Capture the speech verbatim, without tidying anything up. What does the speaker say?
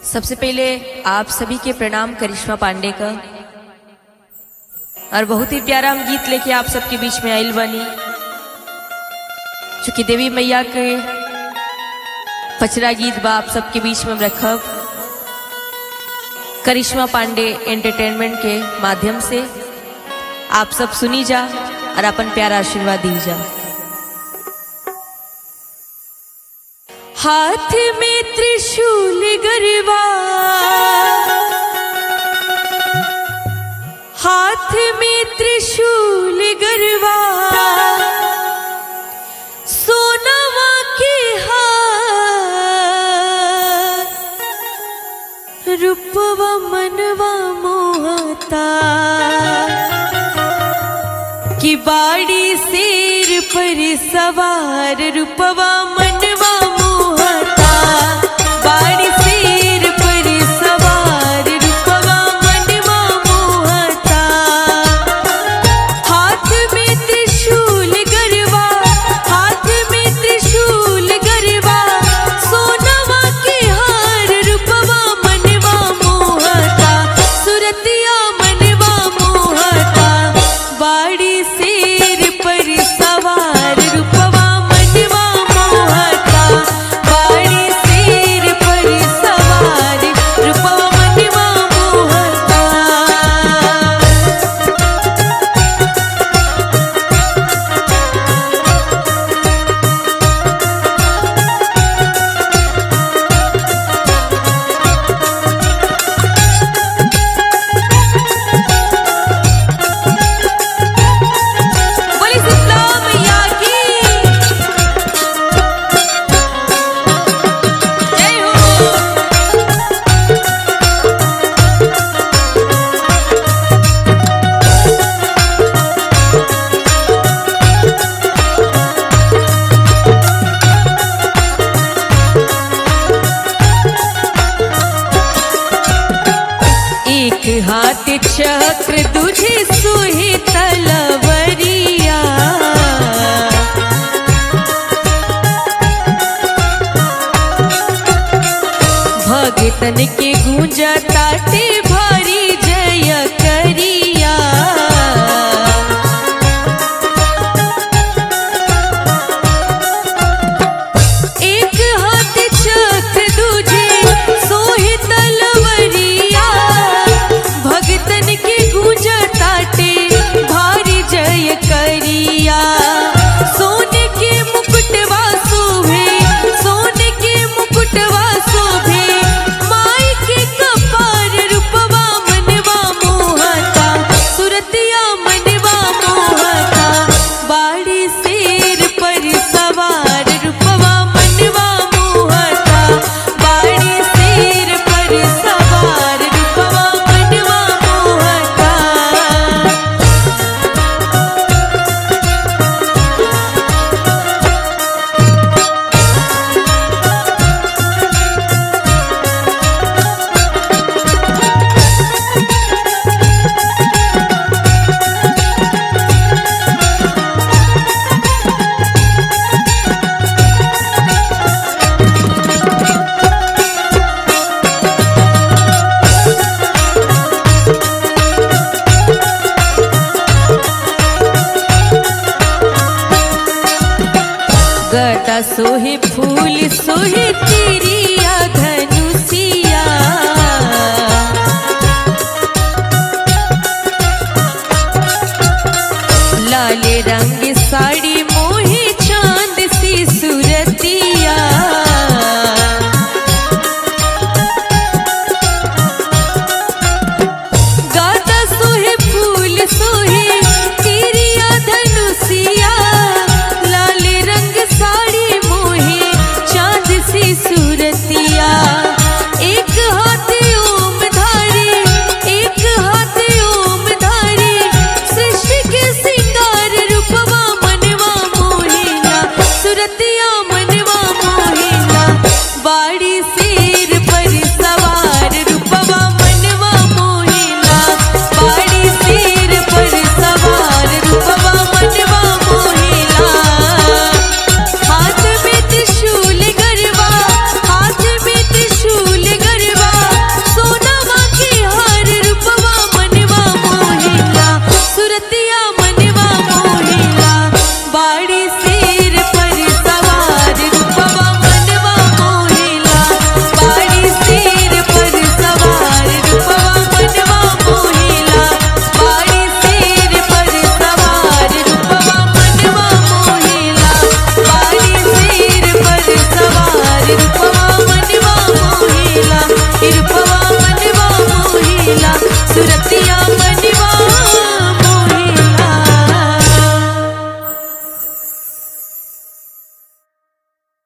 सबसे पहले आप सभी के प्रणाम करिश्मा पांडे का। और बहुत ही प्यारा हम गीत लेके आप सबके बीच में आइल बनी, चूंकि देवी मैया के पचरा गीत बा आप सबके बीच में हम रखब करिश्मा पांडे एंटरटेनमेंट के माध्यम से। आप सब सुनी जा और अपन प्यारा आशीर्वाद दी जा। हाथ में त्रिशूल गरबा, हाथ में त्रिशूल गरबा, सोनवा के हार, रूपवा मनवा मोहता, कि बाड़ी शेर पर सवार, रूपवा मनवा मोहता, बाड़ी शेर पर सवार, रूपवा मनवा मोहता। हाथ में त्रिशूल गरबा, हाथ में त्रिशूल गरबा, सोनवा के हार, रूपवा मनवा मोहता, सुरतिया मनवा मोहता, बाड़ी शेर पर सवार, रूपवा मनवा मोहता, बाड़ी शेर पर सवार, रूपवा मनवा मोहता। बोली शीतला मैया की जय हो। एक हाथ चक्र तुझे सोहे तलवरिया, भगतन के गूंजा ताटे भारी जय करिया। एक हाथ चक्र तुझे सोहे तलवरिया, भगतन के गूंजा ताटे भारी जय करिया। सोने के मुकुटवा शोभे, सोने के मुकुटवा शोभे, माई के कपार, रूपवा मनवा मोहता, सुरतिया मनवा मोहता, बाड़ी शेर पर सवार, रूपवा मनवा मोहता, बाड़ी शेर पर सवार, रूपवा मनवा मोहता। गदा सोहे फूल सोहे तिरिया धनुषिया, लाले रंग साड़ी मोहे चांद सी सूरतिया। गाता सोहे फूल सोहे तिरिया धनुषिया, लाले रंग साड़ी मोहे चांद सी सूरतिया। एक हाथ ओम धारी, एक हाथ ओम धारी, सृष्टि के सिंगार, रूपवा मनवा मोहिना, सुरतिया मनवा मोहिना, बाड़ी से